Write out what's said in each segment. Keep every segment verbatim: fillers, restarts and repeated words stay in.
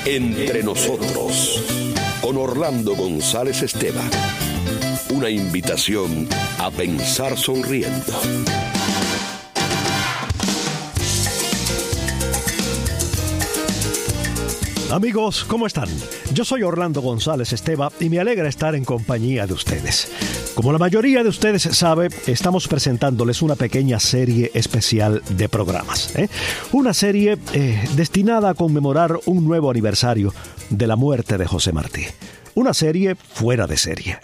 Entre nosotros, con Orlando González Esteban. Una invitación a pensar sonriendo. Amigos, ¿cómo están? Yo soy Orlando González Esteban y me alegra estar en compañía de ustedes. Como la mayoría de ustedes sabe, estamos presentándoles una pequeña serie especial de programas, ¿eh? Una serie eh, destinada a conmemorar un nuevo aniversario de la muerte de José Martí. Una serie fuera de serie.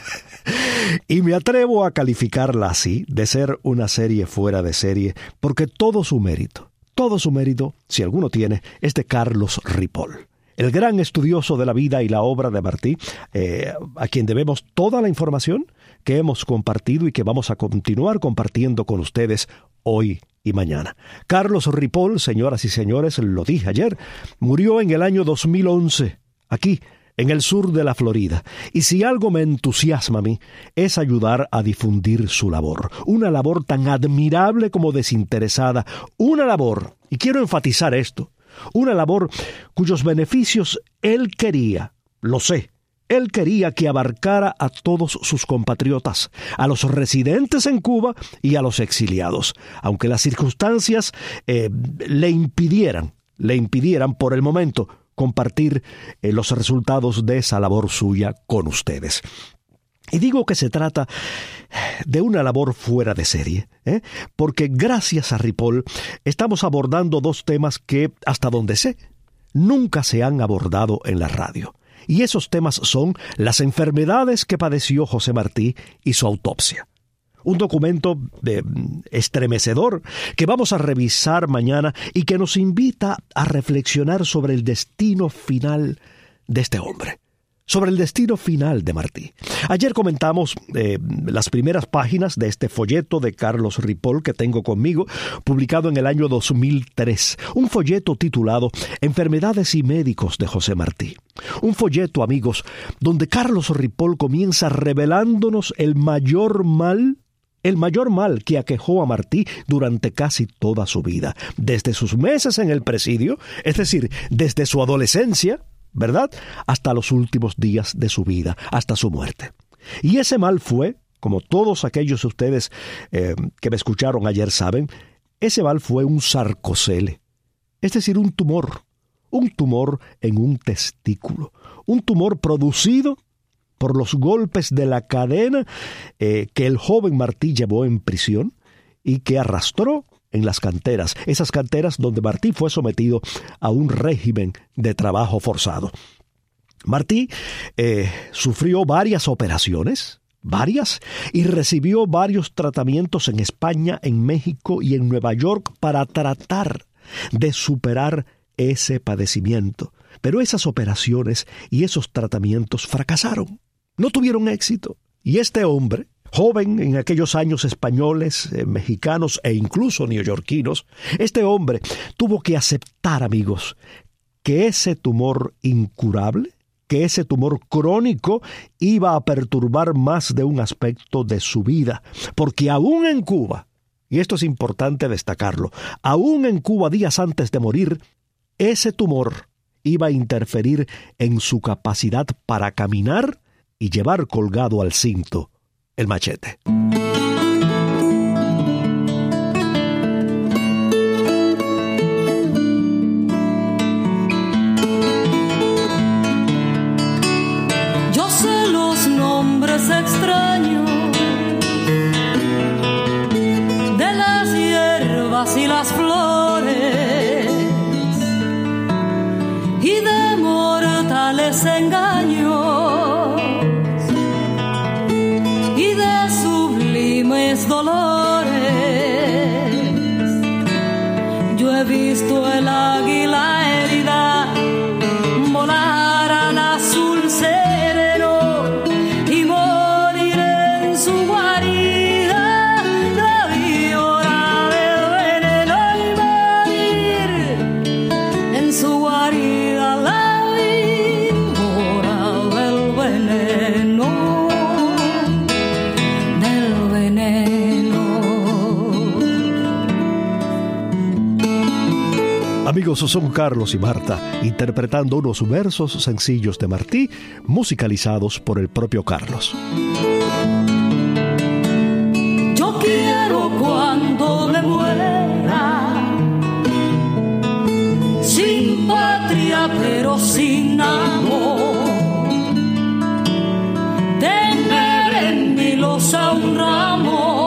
Y me atrevo a calificarla así, de ser una serie fuera de serie, porque todo su mérito, todo su mérito, si alguno tiene, es de Carlos Ripoll, el gran estudioso de la vida y la obra de Martí, eh, a quien debemos toda la información que hemos compartido y que vamos a continuar compartiendo con ustedes hoy y mañana. Carlos Ripoll, señoras y señores, lo dije ayer, murió en el año dos mil once, aquí, en el sur de la Florida. Y si algo me entusiasma a mí, es ayudar a difundir su labor. Una labor tan admirable como desinteresada. Una labor, y quiero enfatizar esto, una labor cuyos beneficios él quería, lo sé, él quería que abarcara a todos sus compatriotas, a los residentes en Cuba y a los exiliados, aunque las circunstancias eh, le impidieran, le impidieran por el momento compartir eh, los resultados de esa labor suya con ustedes. Y digo que se trata de una labor fuera de serie, ¿eh? porque gracias a Ripoll estamos abordando dos temas que, hasta donde sé, nunca se han abordado en la radio. Y esos temas son las enfermedades que padeció José Martí y su autopsia. Un documento eh, estremecedor que vamos a revisar mañana y que nos invita a reflexionar sobre el destino final de este hombre, sobre el destino final de Martí. Ayer comentamos eh, las primeras páginas de este folleto de Carlos Ripoll que tengo conmigo, publicado en el año dos mil tres, un folleto titulado Enfermedades y médicos de José Martí. Un folleto, amigos, donde Carlos Ripoll comienza revelándonos el mayor mal El mayor mal que aquejó a Martí durante casi toda su vida, desde sus meses en el presidio, es decir, desde su adolescencia, ¿verdad?, hasta los últimos días de su vida, hasta su muerte. Y ese mal fue, como todos aquellos de ustedes eh, que me escucharon ayer saben, ese mal fue un sarcocele, es decir, un tumor, un tumor en un testículo, un tumor producido por los golpes de la cadena eh, que el joven Martí llevó en prisión y que arrastró en las canteras, esas canteras donde Martí fue sometido a un régimen de trabajo forzado. Martí eh, sufrió varias operaciones, varias, y recibió varios tratamientos en España, en México y en Nueva York para tratar de superar ese padecimiento. Pero esas operaciones y esos tratamientos fracasaron. No tuvieron éxito. Y este hombre, joven en aquellos años españoles, eh, mexicanos e incluso neoyorquinos, este hombre tuvo que aceptar, amigos, que ese tumor incurable, que ese tumor crónico iba a perturbar más de un aspecto de su vida. Porque aún en Cuba, y esto es importante destacarlo, aún en Cuba días antes de morir, ese tumor iba a interferir en su capacidad para caminar y llevar colgado al cinto el machete. Yo sé los nombres extraños de las hierbas y las flores y de mortales engaños dolores. Yo he visto el águila herida volar al azul sereno y morir en su guarida. La víbora del veneno y morir en su guarida. La víbora amigos, son Carlos y Marta, interpretando unos versos sencillos de Martí, musicalizados por el propio Carlos. Yo quiero cuando me muera, sin patria pero sin amor, tener en mi losa un ramo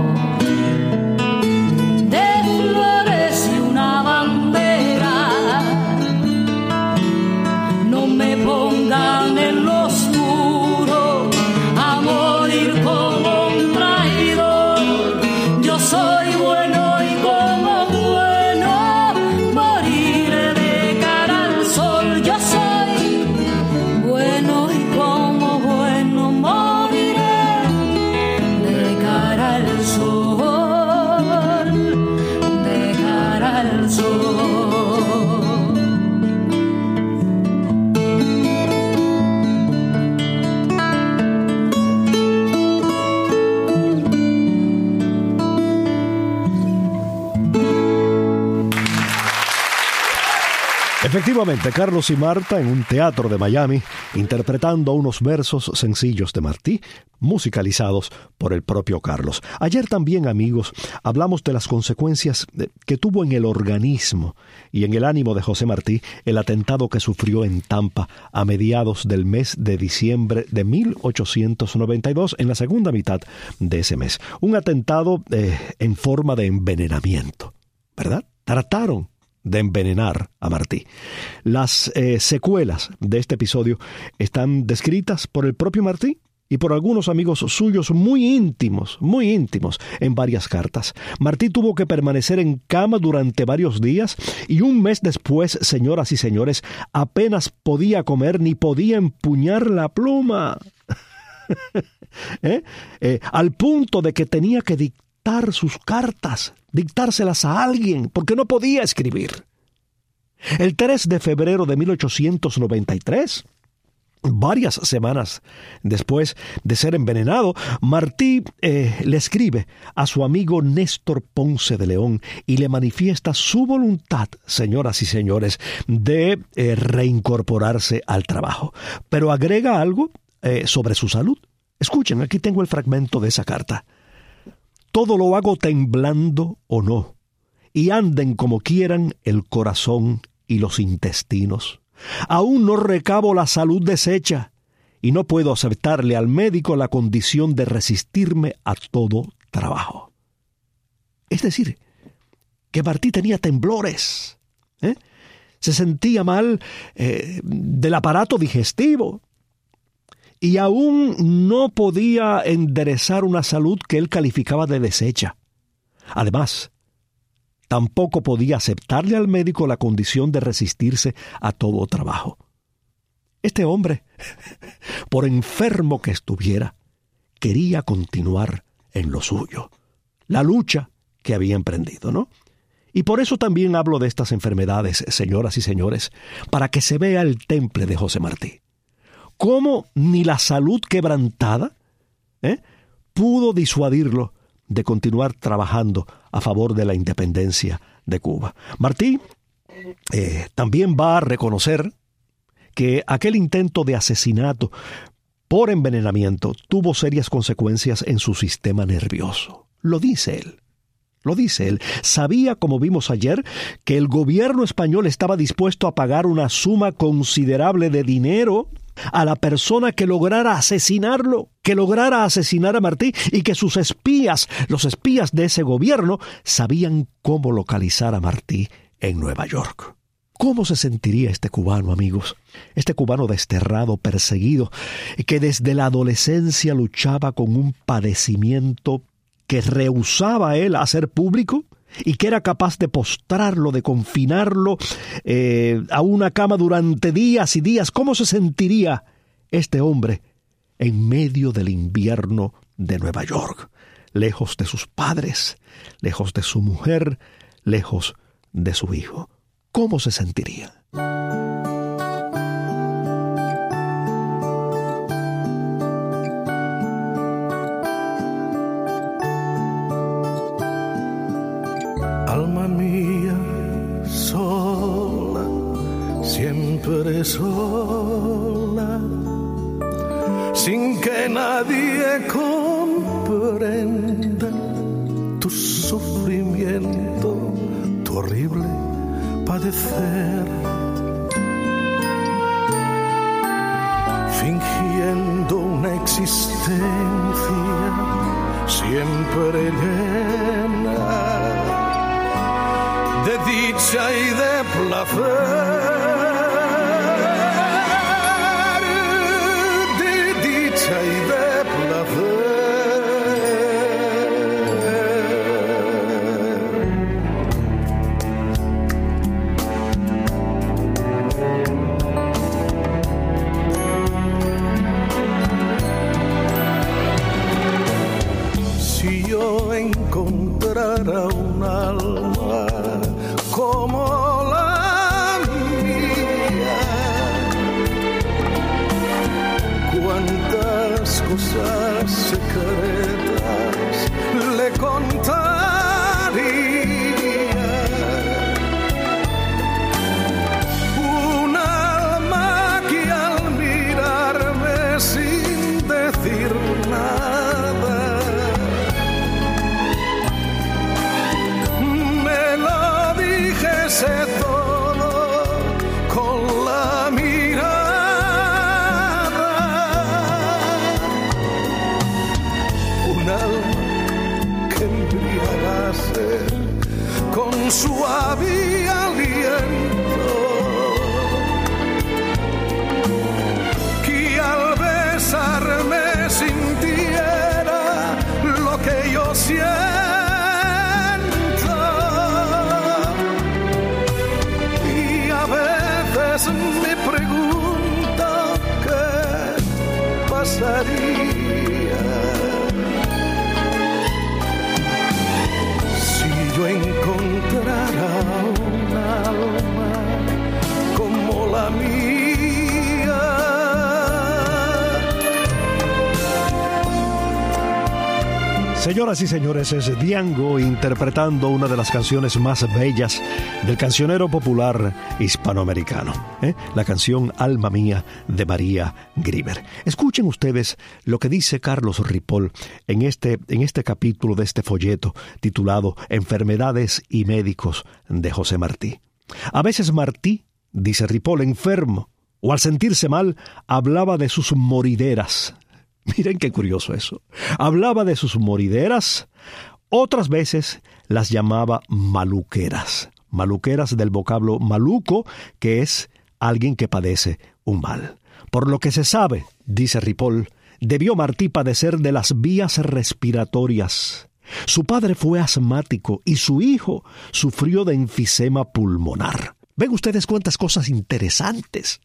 pongan en lo oscuro a morir como un traidor. Yo soy bueno y como bueno moriré de cara al sol. Yo soy bueno y como bueno moriré de cara al sol, de cara al sol. Efectivamente, Carlos y Marta en un teatro de Miami, interpretando unos versos sencillos de Martí, musicalizados por el propio Carlos. Ayer también, amigos, hablamos de las consecuencias que tuvo en el organismo y en el ánimo de José Martí el atentado que sufrió en Tampa a mediados del mes de diciembre de mil ochocientos noventa y dos, en la segunda mitad de ese mes. Un atentado eh, en forma de envenenamiento, ¿verdad? Trataron de envenenar a Martí. Las eh, secuelas de este episodio están descritas por el propio Martí y por algunos amigos suyos muy íntimos, muy íntimos, en varias cartas. Martí tuvo que permanecer en cama durante varios días y un mes después, señoras y señores, apenas podía comer ni podía empuñar la pluma. ¿Eh? Eh, al punto de que tenía que dictar sus cartas, dictárselas a alguien, porque no podía escribir. El tres de febrero de mil ochocientos noventa y tres, varias semanas después de ser envenenado, Martí eh, le escribe a su amigo Néstor Ponce de León y le manifiesta su voluntad, señoras y señores, de eh, reincorporarse al trabajo. Pero agrega algo eh, sobre su salud. Escuchen, aquí tengo el fragmento de esa carta. Todo lo hago temblando o no, y anden como quieran el corazón y los intestinos. Aún no recabo la salud deshecha, y no puedo aceptarle al médico la condición de resistirme a todo trabajo. Es decir, que Martí tenía temblores, ¿eh? Se sentía mal eh, del aparato digestivo, y aún no podía enderezar una salud que él calificaba de deshecha. Además, tampoco podía aceptarle al médico la condición de resistirse a todo trabajo. Este hombre, por enfermo que estuviera, quería continuar en lo suyo, la lucha que había emprendido, ¿no? Y por eso también hablo de estas enfermedades, señoras y señores, para que se vea el temple de José Martí. Cómo ni la salud quebrantada ¿eh? pudo disuadirlo de continuar trabajando a favor de la independencia de Cuba. Martí eh, también va a reconocer que aquel intento de asesinato por envenenamiento tuvo serias consecuencias en su sistema nervioso. Lo dice él. Lo dice él. Sabía, como vimos ayer, que el gobierno español estaba dispuesto a pagar una suma considerable de dinero a la persona que lograra asesinarlo, que lograra asesinar a Martí, y que sus espías, los espías de ese gobierno, sabían cómo localizar a Martí en Nueva York. ¿Cómo se sentiría este cubano, amigos? Este cubano desterrado, perseguido, que desde la adolescencia luchaba con un padecimiento que rehusaba él hacer público y que era capaz de postrarlo, de confinarlo eh, a una cama durante días y días. ¿Cómo se sentiría este hombre en medio del invierno de Nueva York, lejos de sus padres, lejos de su mujer, lejos de su hijo? ¿Cómo se sentiría? Alma mía, soy siempre sola, sin que nadie comprenda tu sufrimiento, tu horrible padecer, fingiendo una existencia siempre llena de dicha y de placer, de dicha y de placer. Si yo encontrara un alma como la mía, cuántas cosas secretas le contaría. Un alma que al mirarme sin decir nada sé todo con la mirada. Un alma que embriagase con suave aliento, que al besarme sintiera lo que yo siento. Me pregunto qué pasaría si yo encontrara un alma como la mía. Señoras y señores, es Diango interpretando una de las canciones más bellas del cancionero popular hispanoamericano, ¿eh? La canción Alma Mía de María Grieber. Escuchen ustedes lo que dice Carlos Ripoll en este, en este capítulo de este folleto titulado Enfermedades y Médicos de José Martí. A veces Martí, dice Ripoll, enfermo o al sentirse mal, hablaba de sus morideras. Miren qué curioso eso. Hablaba de sus morideras, otras veces las llamaba maluqueras. Maluqueras del vocablo maluco, que es alguien que padece un mal. Por lo que se sabe, dice Ripoll, debió Martí padecer de las vías respiratorias. Su padre fue asmático y su hijo sufrió de enfisema pulmonar. ¿Ven ustedes cuántas cosas interesantes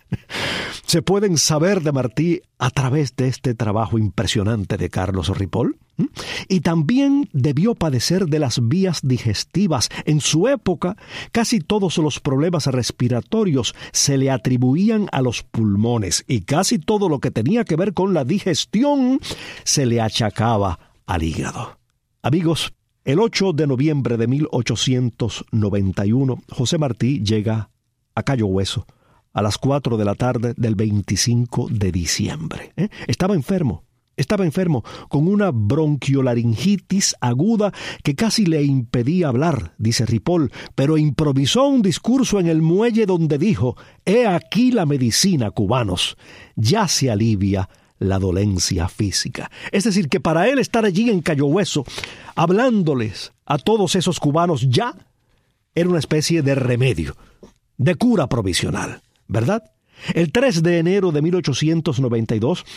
se pueden saber de Martí a través de este trabajo impresionante de Carlos Ripoll? ¿Mm? Y también debió padecer de las vías digestivas. En su época, casi todos los problemas respiratorios se le atribuían a los pulmones y casi todo lo que tenía que ver con la digestión se le achacaba al hígado. Amigos, el ocho de noviembre de mil ochocientos noventa y uno, José Martí llega a Cayo Hueso a las cuatro de la tarde del veinticinco de diciembre. ¿Eh? Estaba enfermo, estaba enfermo con una bronquiolaringitis aguda que casi le impedía hablar, dice Ripoll, pero improvisó un discurso en el muelle donde dijo: «He aquí la medicina, cubanos, ya se alivia la dolencia física». Es decir, que para él estar allí en Cayo Hueso, hablándoles a todos esos cubanos, ya era una especie de remedio, de cura provisional, ¿verdad? El tres de enero de mil ochocientos noventa y dos,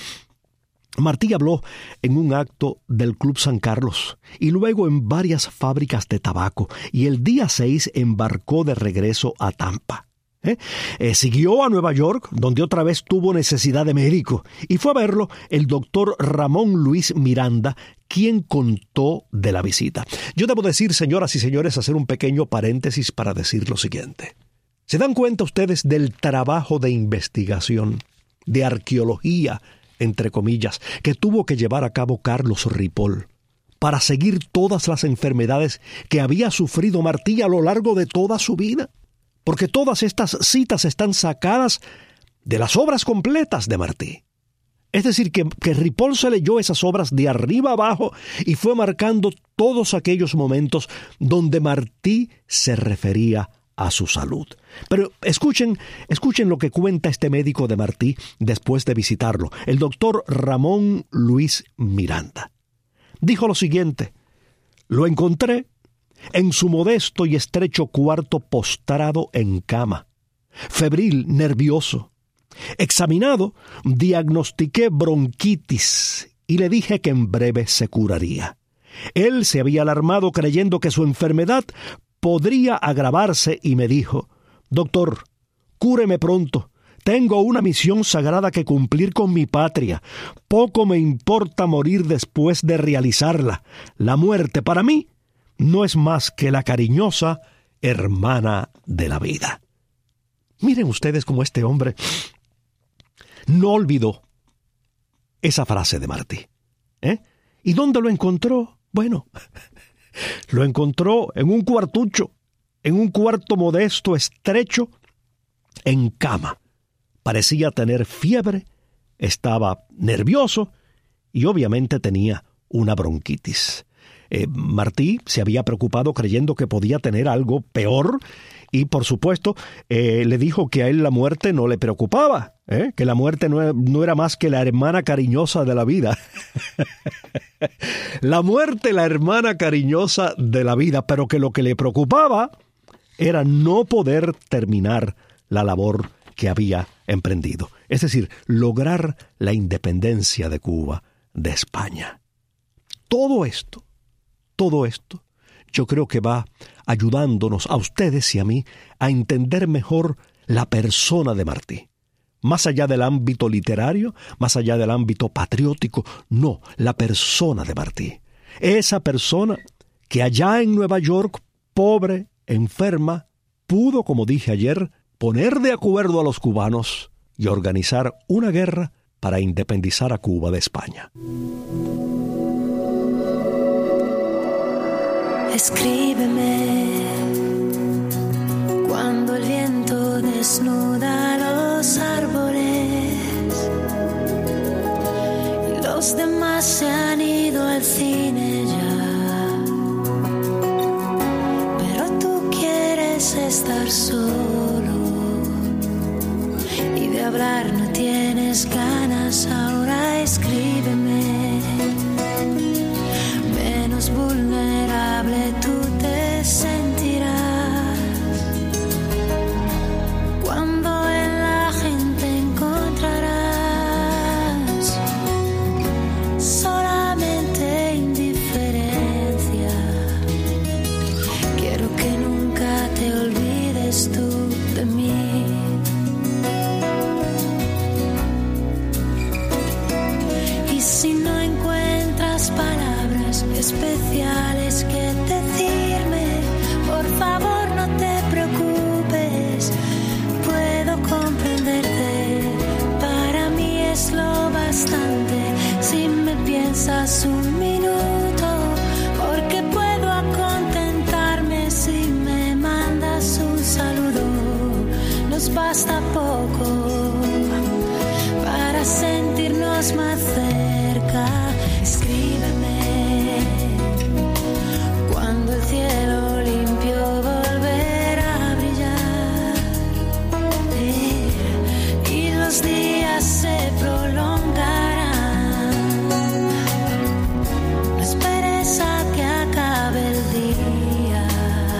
Martí habló en un acto del Club San Carlos y luego en varias fábricas de tabaco, y el día seis embarcó de regreso a Tampa. ¿Eh? Eh, siguió a Nueva York, donde otra vez tuvo necesidad de médico, y fue a verlo el doctor Ramón Luis Miranda, quien contó de la visita. Yo debo decir, señoras y señores, hacer un pequeño paréntesis para decir lo siguiente. ¿Se dan cuenta ustedes del trabajo de investigación, de arqueología, entre comillas, que tuvo que llevar a cabo Carlos Ripoll para seguir todas las enfermedades que había sufrido Martí a lo largo de toda su vida? porque todas estas citas están sacadas de las obras completas de Martí. Es decir, que, que Ripoll se leyó esas obras de arriba abajo y fue marcando todos aquellos momentos donde Martí se refería a su salud. Pero escuchen, escuchen lo que cuenta este médico de Martí después de visitarlo, el doctor Ramón Luis Miranda. Dijo lo siguiente: lo encontré en su modesto y estrecho cuarto postrado en cama, febril, nervioso. Examinado, diagnostiqué bronquitis y le dije que en breve se curaría. Él se había alarmado creyendo que su enfermedad podría agravarse y me dijo: doctor, cúreme pronto. Tengo una misión sagrada que cumplir con mi patria. Poco me importa morir después de realizarla. La muerte para mí no es más que la cariñosa hermana de la vida. Miren ustedes cómo este hombre no olvidó esa frase de Martí. ¿Eh? ¿Y dónde lo encontró? Bueno, lo encontró en un cuartucho, en un cuarto modesto, estrecho, en cama. Parecía tener fiebre, estaba nervioso y obviamente tenía una bronquitis. Eh, Martí se había preocupado creyendo que podía tener algo peor y, por supuesto, eh, le dijo que a él la muerte no le preocupaba, ¿eh? que la muerte no, no era más que la hermana cariñosa de la vida. La muerte, la hermana cariñosa de la vida, pero que lo que le preocupaba era no poder terminar la labor que había emprendido, es decir, lograr la independencia de Cuba de España. Todo esto, todo esto, yo creo que va ayudándonos a ustedes y a mí a entender mejor la persona de Martí. Más allá del ámbito literario, más allá del ámbito patriótico, no, la persona de Martí. Esa persona que allá en Nueva York, pobre, enferma, pudo, como dije ayer, poner de acuerdo a los cubanos y organizar una guerra para independizar a Cuba de España. Escríbeme cuando el viento desnuda los árboles y los demás se han ido al cine ya, pero tú quieres estar solo y de hablar no tienes ganas. Ahora escríbeme, menos vulnerable tú te sentirás cuando en la gente encontrarás solamente indiferencia. Quiero que nunca te olvides tú de mí. Y si no encuentras palabras especiales que decirme, por favor no te preocupes, puedo comprenderte. Para mí es lo bastante si me piensas un minuto, porque puedo contentarme si me mandas un saludo. Nos basta poco para sentirnos más cerca. Escríbeme cuando el cielo limpio volverá a brillar, eh, y los días se prolongarán. No esperes a que acabe el día.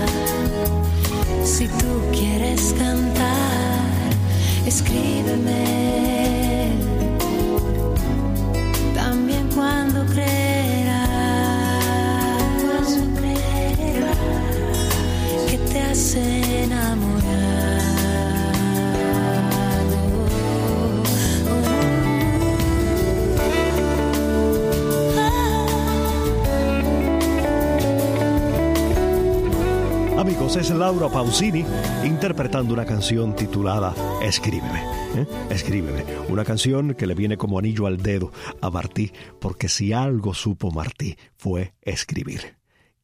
Si tú quieres cantar, escríbeme. Cuando creerás, cuando creerás que te has enamorado. Amigos, es Laura Pausini interpretando una canción titulada Escríbeme. ¿eh? Escríbeme, una canción que le viene como anillo al dedo a Martí, porque si algo supo Martí fue escribir.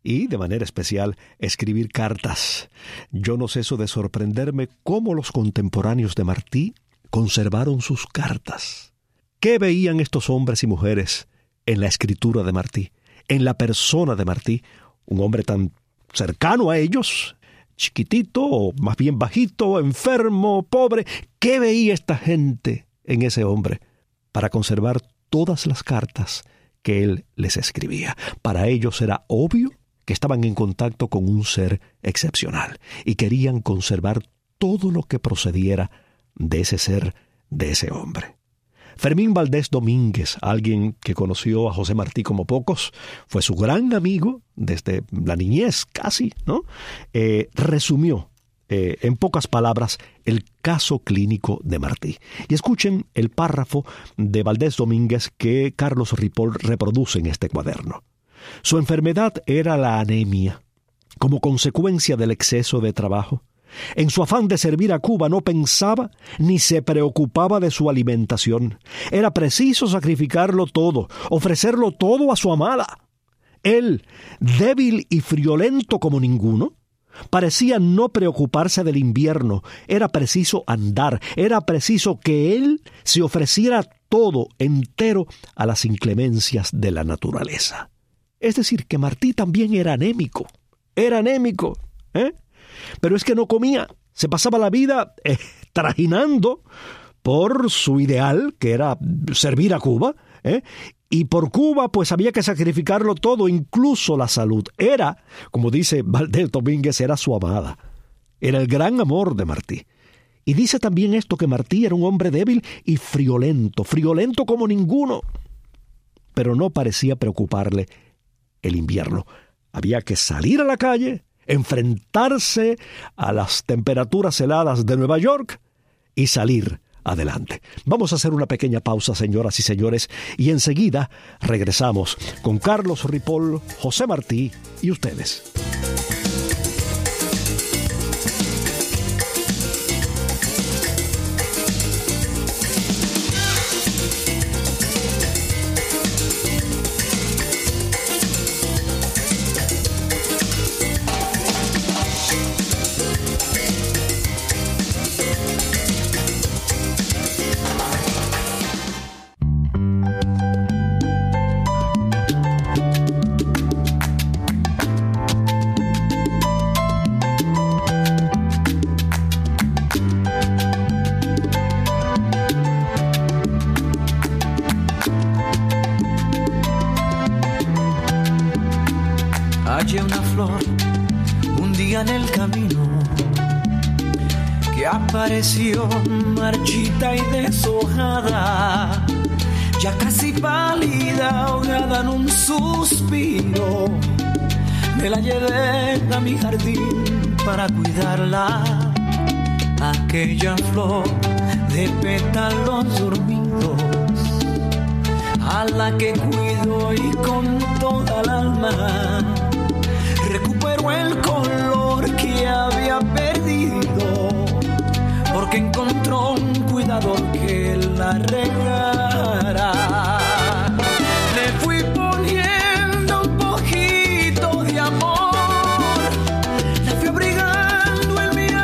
y, de manera especial, escribir cartas. Yo no ceso de sorprenderme cómo los contemporáneos de Martí conservaron sus cartas. ¿Qué veían estos hombres y mujeres en la escritura de Martí, en la persona de Martí, un hombre tan cercano a ellos, chiquitito o más bien bajito, enfermo, pobre? ¿Qué veía esta gente en ese hombre para conservar todas las cartas que él les escribía? Para ellos era obvio que estaban en contacto con un ser excepcional y querían conservar todo lo que procediera de ese ser, de ese hombre. Fermín Valdés Domínguez, alguien que conoció a José Martí como pocos, fue su gran amigo desde la niñez casi, ¿no? Eh, resumió eh, en pocas palabras el caso clínico de Martí. Y escuchen el párrafo de Valdés Domínguez que Carlos Ripoll reproduce en este cuaderno. Su enfermedad era la anemia, como consecuencia del exceso de trabajo. En su afán de servir a Cuba no pensaba ni se preocupaba de su alimentación. Era preciso sacrificarlo todo, ofrecerlo todo a su amada. Él, débil y friolento como ninguno, parecía no preocuparse del invierno. Era preciso andar, era preciso que él se ofreciera todo entero a las inclemencias de la naturaleza. Es decir, que Martí también era anémico, era anémico, ¿eh? Pero es que no comía, se pasaba la vida eh, trajinando por su ideal, que era servir a Cuba, ¿eh? Y por Cuba pues había que sacrificarlo todo, incluso la salud. Era, como dice Valdés Domínguez, era su amada, era el gran amor de Martí. Y dice también esto, que Martí era un hombre débil y friolento, friolento como ninguno, pero no parecía preocuparle el invierno. Había que salir a la calle, enfrentarse a las temperaturas heladas de Nueva York y salir adelante. Vamos a hacer una pequeña pausa, señoras y señores, y enseguida regresamos con Carlos Ripoll, José Martí y ustedes. Hallé una flor un día en el camino que apareció marchita y deshojada, ya casi pálida, ahogada en un suspiro. Me la llevé a mi jardín para cuidarla, aquella flor de pétalos dormidos, a la que cuido y con toda el alma recuperó el color que había perdido, porque encontró un cuidador que la regara. Le fui poniendo un poquito de amor, la fui abrigando en mi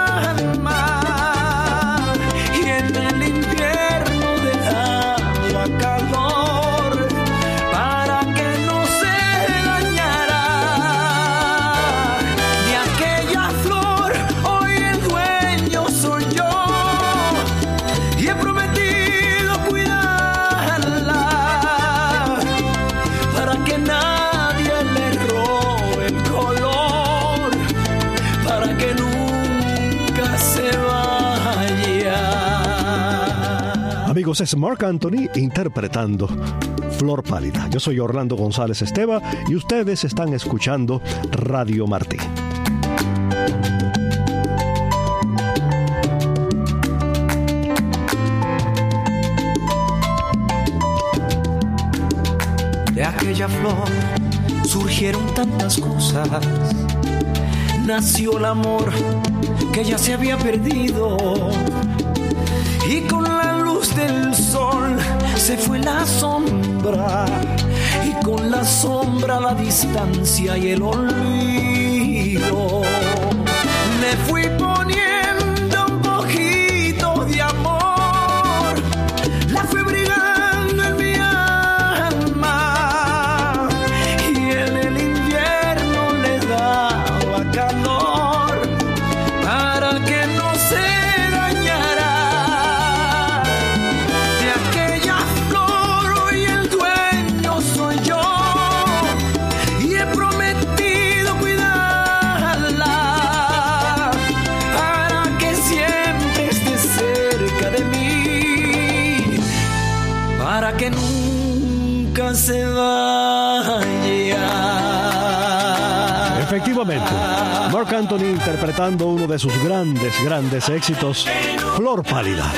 alma, y en el invierno le daba calor para que no se dañara. De aquella flor hoy el dueño soy yo, y he prometido cuidarla para que nadie le robe el color, para que nunca se vaya. Amigos, es Marc Anthony interpretando Flor Pálida. Yo soy Orlando González Esteva y ustedes están escuchando Radio Martí. De aquella flor surgieron tantas cosas, nació el amor que ya se había perdido, y con la luz del sol se fue la sombra, y con la sombra, la distancia y el olvido. Le fui poniendo un poquito de amor, la fui brigando en mi alma y en el invierno le daba calor para que no se dañara. De aquella flor hoy el dueño soy yo y he prometido cuidarla para que siempre esté cerca de mí, para que nunca se vaya. Efectivamente, Marc Anthony interpretando uno de sus grandes, grandes éxitos, Flor Pálida.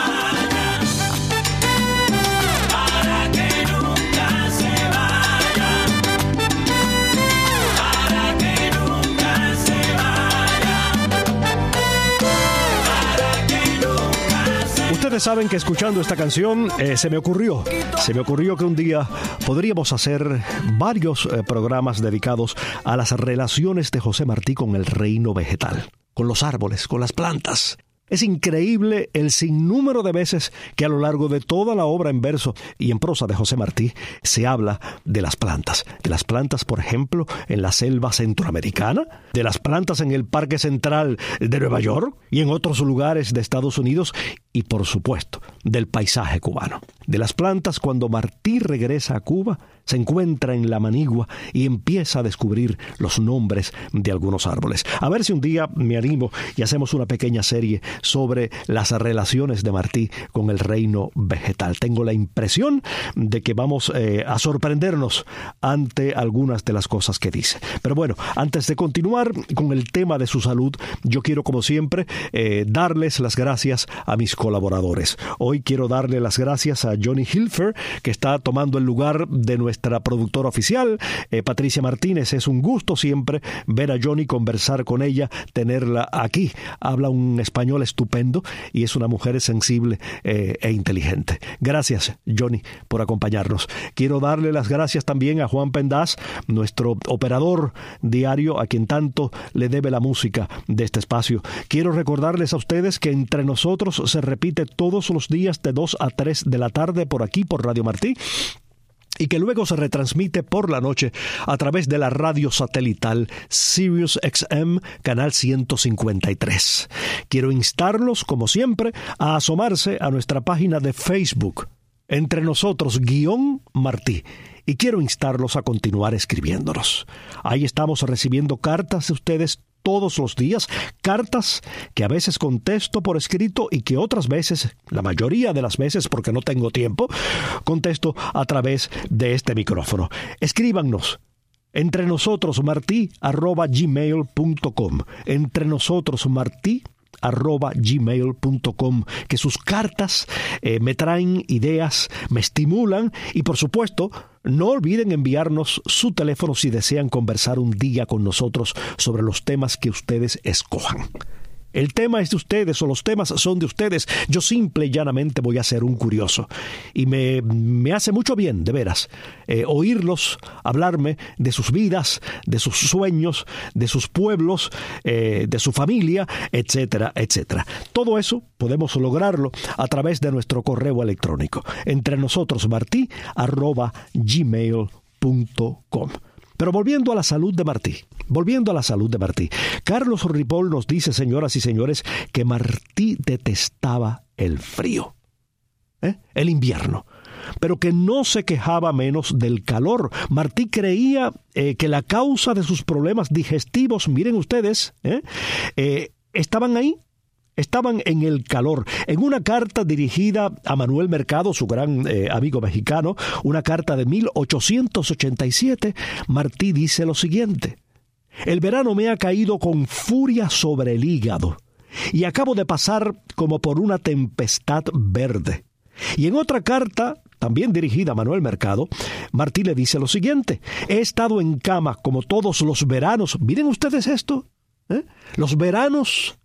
Ustedes saben que escuchando esta canción eh, se me ocurrió, se me ocurrió que un día podríamos hacer varios eh, programas dedicados a las relaciones de José Martí con el reino vegetal, con los árboles, con las plantas. Es increíble el sinnúmero de veces que a lo largo de toda la obra en verso y en prosa de José Martí se habla de las plantas. De las plantas, por ejemplo, en la selva centroamericana, de las plantas en el Parque Central de Nueva York y en otros lugares de Estados Unidos y, por supuesto, del paisaje cubano. De las plantas cuando Martí regresa a Cuba, se encuentra en La Manigua y empieza a descubrir los nombres de algunos árboles. A ver si un día me animo y hacemos una pequeña serie sobre las relaciones de Martí con el reino vegetal. Tengo la impresión de que vamos eh, a sorprendernos ante algunas de las cosas que dice. Pero bueno, antes de continuar con el tema de su salud, yo quiero, como siempre, eh, darles las gracias a mis colaboradores. Hoy quiero darle las gracias a Johnny Hilfer, que está tomando el lugar de nuestra productora oficial, eh, Patricia Martínez. Es un gusto siempre ver a Johnny, conversar con ella, tenerla aquí. Habla un español estupendo y es una mujer sensible eh, e inteligente. Gracias, Johnny, por acompañarnos. Quiero darle las gracias también a Juan Pendaz, nuestro operador diario, a quien tanto le debe la música de este espacio. Quiero recordarles a ustedes que Entre Nosotros se repite todos los días de dos a tres de la tarde por aquí, por Radio Martí, y que luego se retransmite por la noche a través de la radio satelital Sirius X M, canal ciento cincuenta y tres. Quiero instarlos, como siempre, a asomarse a nuestra página de Facebook, Entre Nosotros, guión Martí. Y quiero instarlos a continuar escribiéndonos. Ahí estamos recibiendo cartas de ustedes todos los días, cartas que a veces contesto por escrito y que otras veces, la mayoría de las veces porque no tengo tiempo, contesto a través de este micrófono. Escríbanos. Entre nosotros martí arroba gmail punto com. Entre nosotros martí arroba gmail punto com, que sus cartas eh, me traen ideas, me estimulan y, por supuesto, no olviden enviarnos su teléfono si desean conversar un día con nosotros sobre los temas que ustedes escojan. El tema es de ustedes o los temas son de ustedes. Yo simple y llanamente voy a ser un curioso. Y me, me hace mucho bien, de veras, eh, oírlos hablarme de sus vidas, de sus sueños, de sus pueblos, eh, de su familia, etcétera, etcétera. Todo eso podemos lograrlo a través de nuestro correo electrónico. Entre nosotros martí arroba gmail punto com. Pero volviendo a la salud de Martí, volviendo a la salud de Martí, Carlos Ripoll nos dice, señoras y señores, que Martí detestaba el frío, ¿eh? el invierno, pero que no se quejaba menos del calor. Martí creía eh, que la causa de sus problemas digestivos, miren ustedes, ¿eh? Eh, estaban ahí. Estaban en el calor. En una carta dirigida a Manuel Mercado, su gran eh, amigo mexicano, una carta de mil ochocientos ochenta y siete, Martí dice lo siguiente: el verano me ha caído con furia sobre el hígado y acabo de pasar como por una tempestad verde. Y en otra carta, también dirigida a Manuel Mercado, Martí le dice lo siguiente: he estado en cama como todos los veranos. Miren ustedes esto, ¿eh? Los veranos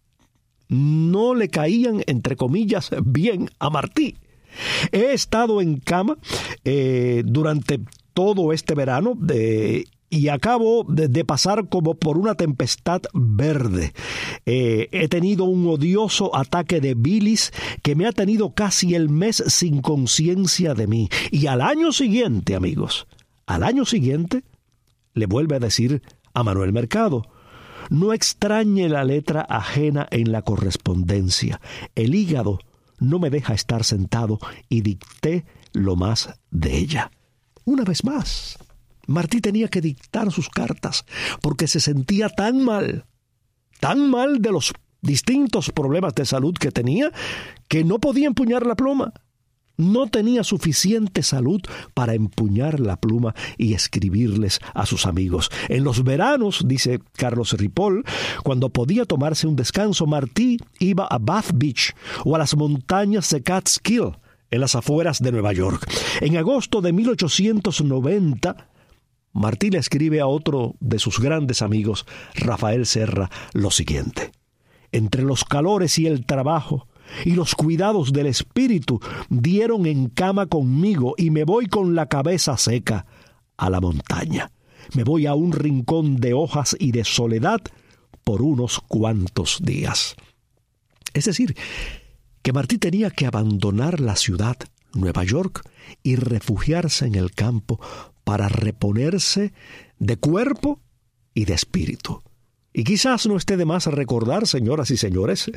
no le caían, entre comillas, bien a Martí. He estado en cama eh, durante todo este verano de... y acabo de, de pasar como por una tempestad verde. Eh, he tenido un odioso ataque de bilis que me ha tenido casi el mes sin conciencia de mí. Y al año siguiente, amigos, al año siguiente, le vuelve a decir a Manuel Mercado: no extrañe la letra ajena en la correspondencia. El hígado no me deja estar sentado y dicté lo más de ella. Una vez más, Martí tenía que dictar sus cartas porque se sentía tan mal, tan mal de los distintos problemas de salud que tenía, que no podía empuñar la pluma. No tenía suficiente salud para empuñar la pluma y escribirles a sus amigos. En los veranos, dice Carlos Ripoll, cuando podía tomarse un descanso, Martí iba a Bath Beach o a las montañas de Catskill, en las afueras de Nueva York. En agosto de mil ochocientos noventa, Martí le escribe a otro de sus grandes amigos, Rafael Serra, lo siguiente: entre los calores y el trabajo y los cuidados del espíritu dieron en cama conmigo y me voy con la cabeza seca a la montaña. Me voy a un rincón de hojas y de soledad por unos cuantos días. Es decir, que Martí tenía que abandonar la ciudad, Nueva York, y refugiarse en el campo para reponerse de cuerpo y de espíritu. Y quizás no esté de más recordar, señoras y señores,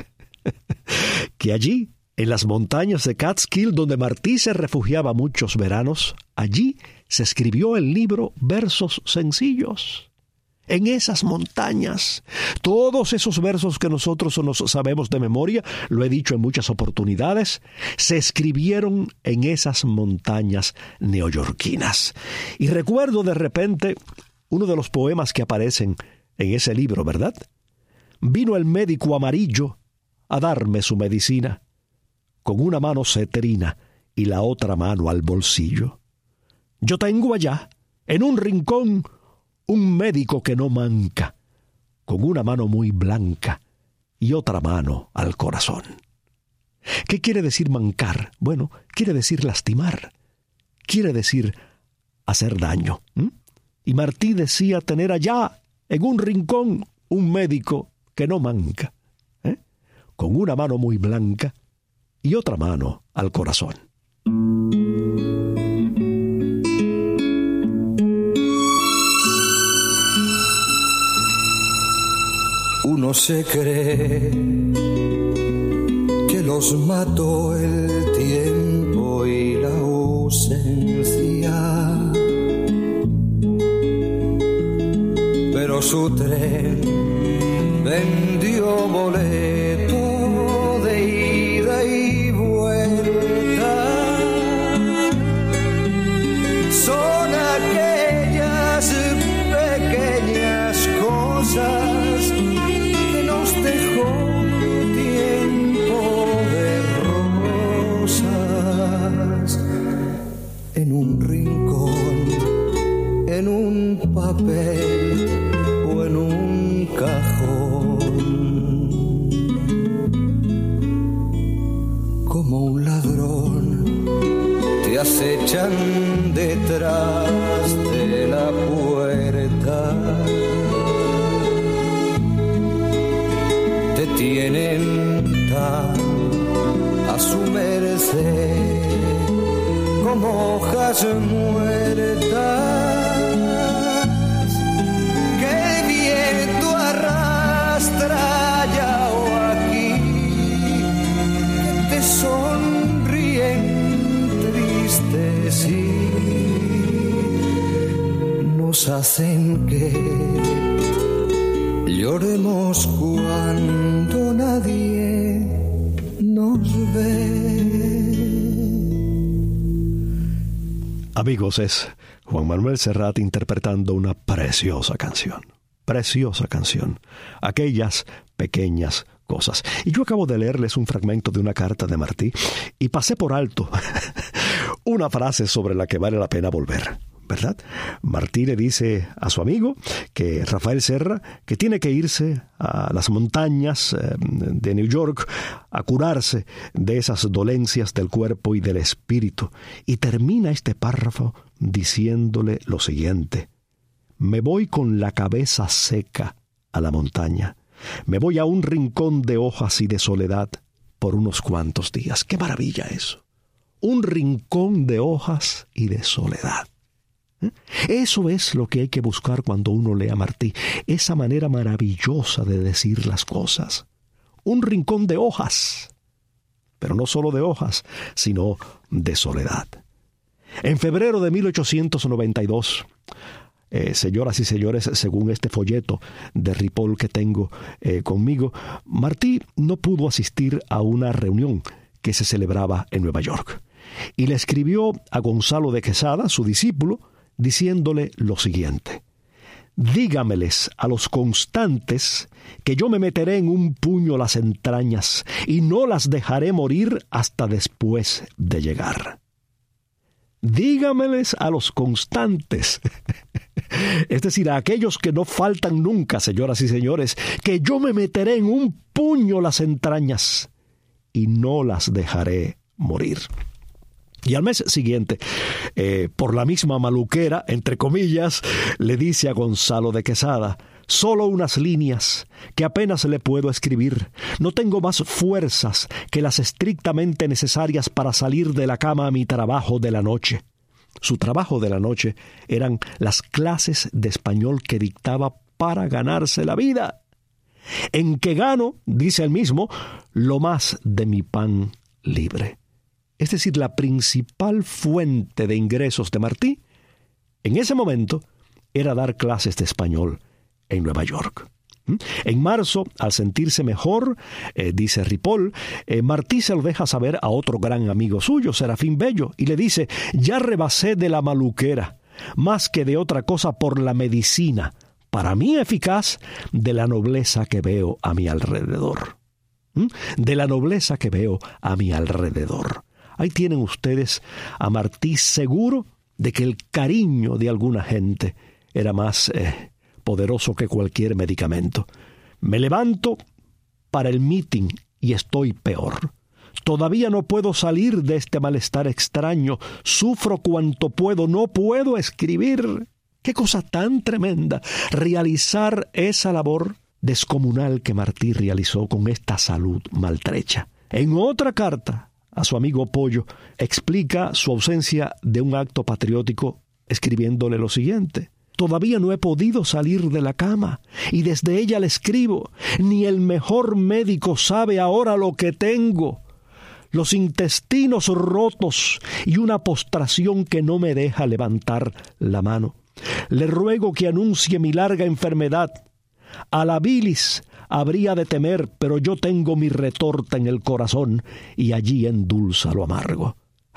que allí, en las montañas de Catskill, donde Martí se refugiaba muchos veranos, allí se escribió el libro Versos Sencillos. En esas montañas, todos esos versos que nosotros nos sabemos de memoria, lo he dicho en muchas oportunidades, se escribieron en esas montañas neoyorquinas. Y recuerdo de repente uno de los poemas que aparecen en ese libro, ¿verdad? Vino el médico amarillo a darme su medicina, con una mano cetrina y la otra mano al bolsillo. Yo tengo allá, en un rincón, un médico que no manca, con una mano muy blanca y otra mano al corazón. ¿Qué quiere decir mancar? Bueno, quiere decir lastimar, quiere decir hacer daño. ¿Mm? Y Martí decía tener allá, en un rincón, un médico que no manca, ¿eh? con una mano muy blanca y otra mano al corazón. Uno se cree que los mató el tiempo y la ausencia, pero su tren vendió boleto de ida y vuelta. Son aquellas pequeñas cosas que nos dejó tiempo de rosas, en un rincón, en un papel o en un cajón. Como un ladrón te acechan detrás de la puerta, te tienen tan a su merced como hojas muertas que el viento arrastra allá o aquí, que te sonríen tristes y nos hacen que lloremos cuando nadie nos ve. Amigos, es Juan Manuel Serrat interpretando una preciosa canción. Preciosa canción. Aquellas pequeñas cosas. Y yo acabo de leerles un fragmento de una carta de Martí y pasé por alto una frase sobre la que vale la pena volver. ¿verdad? Martí le dice a su amigo, que Rafael Serra, que tiene que irse a las montañas eh, de New York a curarse de esas dolencias del cuerpo y del espíritu. Y termina este párrafo diciéndole lo siguiente: me voy con la cabeza seca a la montaña. Me voy a un rincón de hojas y de soledad por unos cuantos días. ¡Qué maravilla eso! Un rincón de hojas y de soledad. Eso es lo que hay que buscar cuando uno lee a Martí, esa manera maravillosa de decir las cosas. Un rincón de hojas, pero no solo de hojas, sino de soledad. En febrero de mil ochocientos noventa y dos, eh, señoras y señores, según este folleto de Ripoll que tengo eh, conmigo, Martí no pudo asistir a una reunión que se celebraba en Nueva York. Y le escribió a Gonzalo de Quesada, su discípulo, diciéndole lo siguiente: dígameles a los constantes que yo me meteré en un puño las entrañas y no las dejaré morir hasta después de llegar. Dígameles a los constantes, es decir, a aquellos que no faltan nunca, señoras y señores, que yo me meteré en un puño las entrañas y no las dejaré morir. Y al mes siguiente, eh, por la misma maluquera, entre comillas, le dice a Gonzalo de Quesada: solo unas líneas que apenas le puedo escribir. No tengo más fuerzas que las estrictamente necesarias para salir de la cama a mi trabajo de la noche. Su trabajo de la noche eran las clases de español que dictaba para ganarse la vida. En que gano, dice él mismo, lo más de mi pan libre. Es decir, la principal fuente de ingresos de Martí, en ese momento, era dar clases de español en Nueva York. En marzo, al sentirse mejor, eh, dice Ripoll, eh, Martí se lo deja saber a otro gran amigo suyo, Serafín Bello, y le dice: ya rebasé de la maluquera, más que de otra cosa por la medicina, para mí eficaz, de la nobleza que veo a mi alrededor. ¿Mm? De la nobleza que veo a mi alrededor. Ahí tienen ustedes a Martí seguro de que el cariño de alguna gente era más eh, poderoso que cualquier medicamento. Me levanto para el meeting y estoy peor. Todavía no puedo salir de este malestar extraño. Sufro cuanto puedo, no puedo escribir. ¡Qué cosa tan tremenda! Realizar esa labor descomunal que Martí realizó con esta salud maltrecha. En otra carta a su amigo Pollo, explica su ausencia de un acto patriótico escribiéndole lo siguiente: todavía no he podido salir de la cama y desde ella le escribo. Ni el mejor médico sabe ahora lo que tengo. Los intestinos rotos y una postración que no me deja levantar la mano. Le ruego que anuncie mi larga enfermedad. A la bilis habría de temer, pero yo tengo mi retorta en el corazón y allí endulza lo amargo.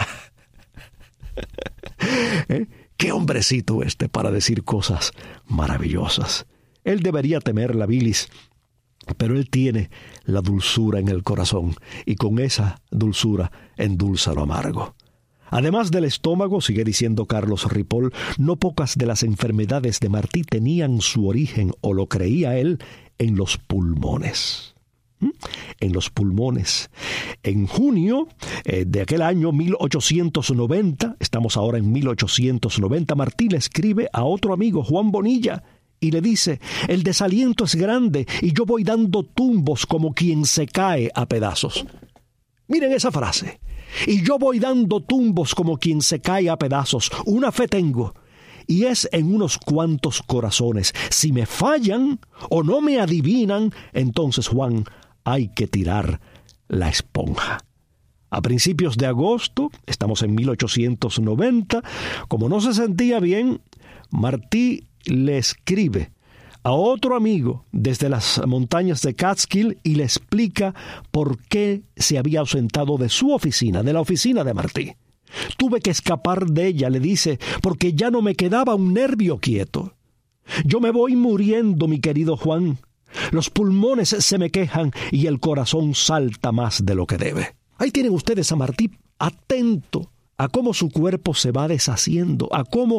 ¿Eh? ¡Qué hombrecito este para decir cosas maravillosas! Él debería temer la bilis, pero él tiene la dulzura en el corazón y con esa dulzura endulza lo amargo. Además del estómago, sigue diciendo Carlos Ripoll, no pocas de las enfermedades de Martí tenían su origen, o lo creía él, en los pulmones. ¿Mm? En los pulmones. En junio eh, de aquel año mil ochocientos noventa, estamos ahora en mil ochocientos noventa, Martí le escribe a otro amigo, Juan Bonilla, y le dice: el desaliento es grande y yo voy dando tumbos como quien se cae a pedazos. Miren esa frase. Y yo voy dando tumbos como quien se cae a pedazos. Una fe tengo, y es en unos cuantos corazones. Si me fallan o no me adivinan, entonces, Juan, hay que tirar la esponja. A principios de agosto, estamos en mil ochocientos noventa, como no se sentía bien, Martí le escribe a otro amigo desde las montañas de Catskill y le explica por qué se había ausentado de su oficina, de la oficina de Martí. Tuve que escapar de ella, le dice, porque ya no me quedaba un nervio quieto. Yo me voy muriendo, mi querido Juan. Los pulmones se me quejan y el corazón salta más de lo que debe. Ahí tienen ustedes a Martí atento a cómo su cuerpo se va deshaciendo, a cómo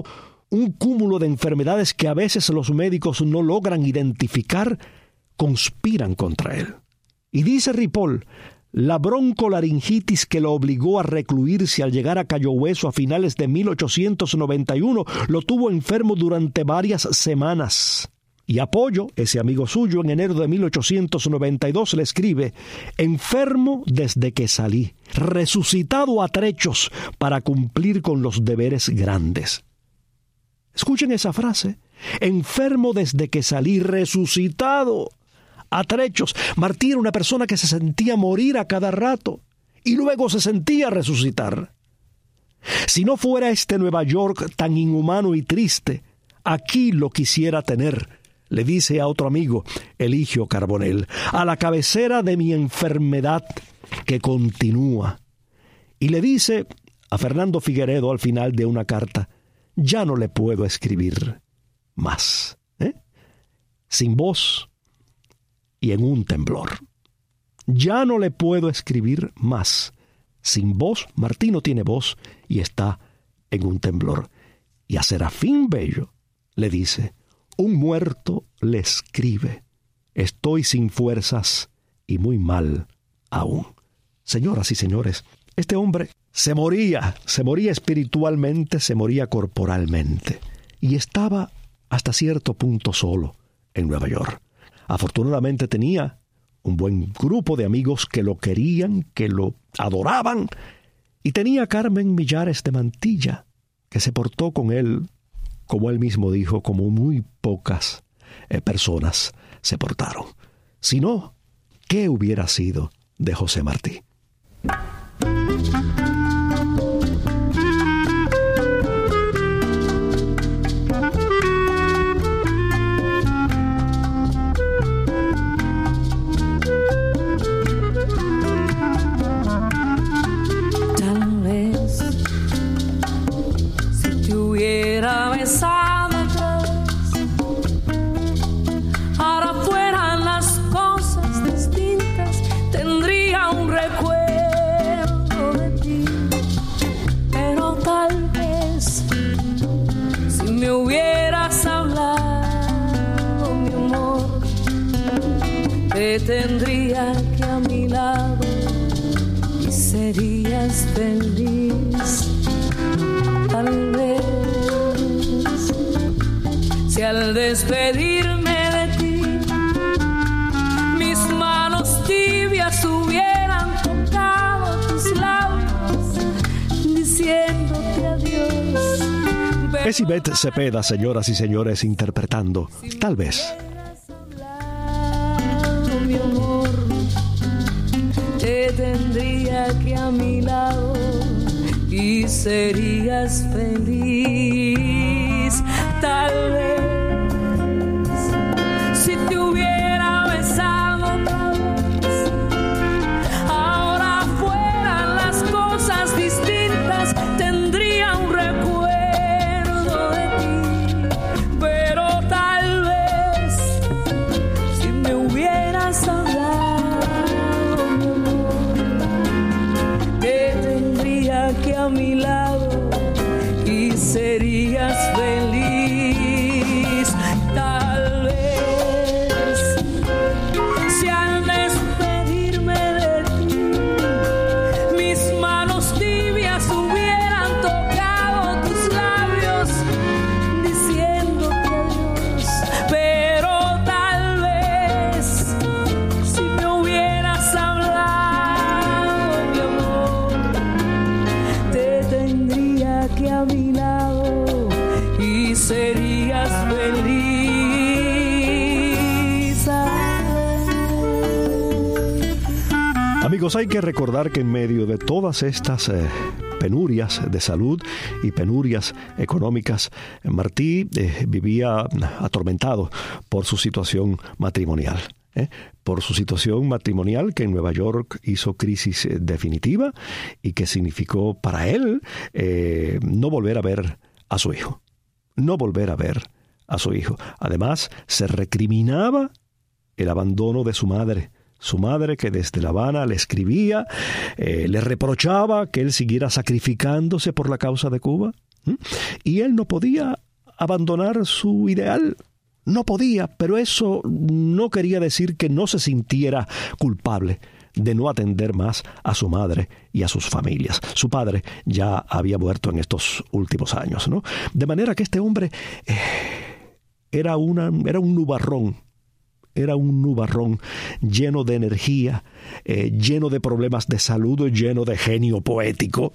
un cúmulo de enfermedades que a veces los médicos no logran identificar, conspiran contra él. Y dice Ripoll, la broncolaringitis que lo obligó a recluirse al llegar a Cayo Hueso a finales de mil ochocientos noventa y uno lo tuvo enfermo durante varias semanas. Y Apoyo, ese amigo suyo, en enero de mil ochocientos noventa y dos le escribe: enfermo desde que salí, resucitado a trechos para cumplir con los deberes grandes. Escuchen esa frase: enfermo desde que salí, resucitado a trechos. Martí era una persona que se sentía morir a cada rato y luego se sentía resucitar. Si no fuera este Nueva York tan inhumano y triste, aquí lo quisiera tener, le dice a otro amigo, Eligio Carbonell, a la cabecera de mi enfermedad que continúa. Y le dice a Fernando Figueredo al final de una carta: ya no le puedo escribir más, ¿eh? sin voz y en un temblor. Ya no le puedo escribir más. Sin voz, Martí no tiene voz y está en un temblor. Y a Serafín Bello le dice: un muerto le escribe, estoy sin fuerzas y muy mal aún. Señoras y señores, este hombre se moría, se moría espiritualmente, se moría corporalmente, y estaba hasta cierto punto solo en Nueva York. Afortunadamente tenía un buen grupo de amigos que lo querían, que lo adoraban, y tenía a Carmen Millares de Mantilla, que se portó con él, como él mismo dijo, como muy pocas eh, personas se portaron. Si no, ¿qué hubiera sido de José Martí? Tendría que a mi lado y serías feliz. Tal vez si al despedirme de ti mis manos tibias hubieran tocado tus labios diciéndote adiós. Es Ivette Cepeda, señoras y señores, interpretando Tal vez. Mi amor, te tendría que a mi lado y serías feliz. Tal vez si te hubiera besado otra vez, ahora fueran las cosas distintas, tendría un recuerdo de ti. Pero tal vez si me hubieras hablado, mi amor, te tendría que a mi lado y serías feliz. Tal vez si al despedirme de ti mis manos tibias hubieran tocado tus labios diciéndote adiós. Pero tal vez si me hubieras hablado, mi amor, te tendría que a mi lado y serías feliz. Amigos, hay que recordar que en medio de todas estas eh, penurias de salud y penurias económicas, Martí eh, vivía atormentado por su situación matrimonial. ¿eh? Por su situación matrimonial que en Nueva York hizo crisis eh, definitiva y que significó para él eh, no volver a ver a su hijo. No volver a ver a su hijo. Además, se recriminaba el abandono de su madre. Su madre, que desde La Habana le escribía, eh, le reprochaba que él siguiera sacrificándose por la causa de Cuba. ¿Mm? Y él no podía abandonar su ideal. No podía, pero eso no quería decir que no se sintiera culpable de no atender más a su madre y a sus familias. Su padre ya había muerto en estos últimos años, ¿no? De manera que este hombre eh, era, una, era un nubarrón, era un nubarrón lleno de energía, eh, lleno de problemas de salud, lleno de genio poético,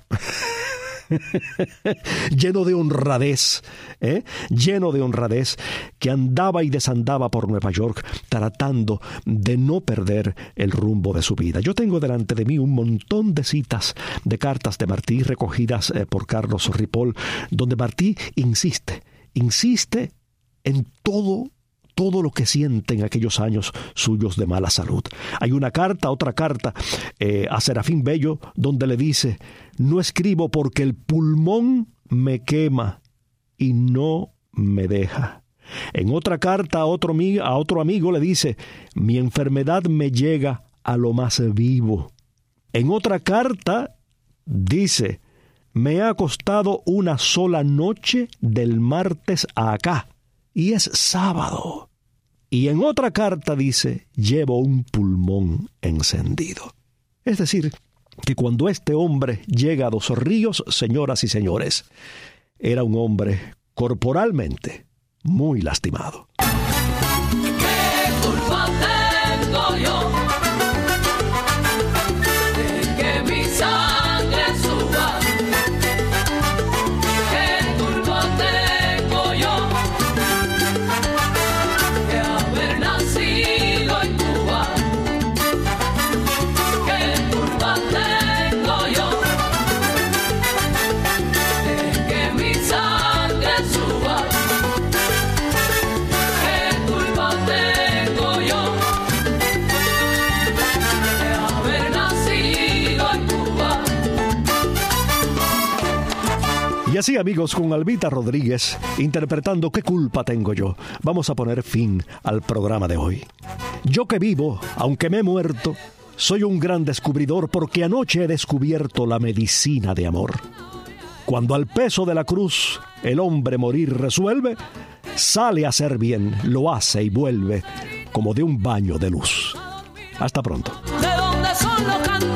lleno de honradez, ¿eh? lleno de honradez, que andaba y desandaba por Nueva York tratando de no perder el rumbo de su vida. Yo tengo delante de mí un montón de citas de cartas de Martí recogidas eh, por Carlos Ripoll, donde Martí insiste, insiste en todo todo lo que siente en aquellos años suyos de mala salud. Hay una carta, otra carta eh, a Serafín Bello, donde le dice: no escribo porque el pulmón me quema y no me deja. En otra carta a otro, a otro amigo le dice: mi enfermedad me llega a lo más vivo. En otra carta dice: me ha costado una sola noche del martes a acá, y es sábado. Y en otra carta dice: llevo un pulmón encendido. Es decir, que cuando este hombre llega a Dos Ríos, señoras y señores, era un hombre corporalmente muy lastimado. ¿Qué culpa tengo yo de que mi sangre suba? ¿Qué culpa tengo yo de haber nacido en Cuba? ¿Qué culpa tengo yo de que mi sangre suba? ¿Qué culpa tengo yo de haber nacido en Cuba? Y así, amigos, con Albita Rodríguez interpretando ¿Qué culpa tengo yo?, vamos a poner fin al programa de hoy. Yo que vivo, aunque me he muerto, soy un gran descubridor, porque anoche he descubierto la medicina de amor. Cuando al peso de la cruz el hombre morir resuelve, sale a hacer bien, lo hace y vuelve como de un baño de luz. Hasta pronto. ¿De dónde son los cantantes?